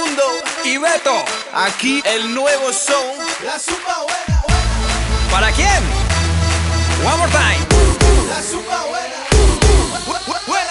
Mundo y Beto. Aquí el nuevo son. La zumba buena, buena. ¿Para quién? One more time. La zumba buena.